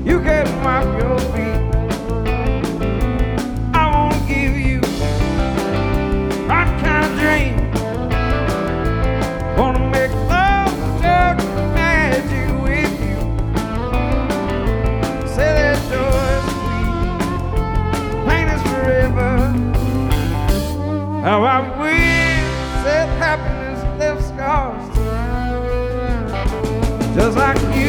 You can wipe your feet. I won't give you that kind of dream. Wanna make love dark magic with you. Say that joy is sweet, pain is forever. How I wish that happiness left scars, just like you.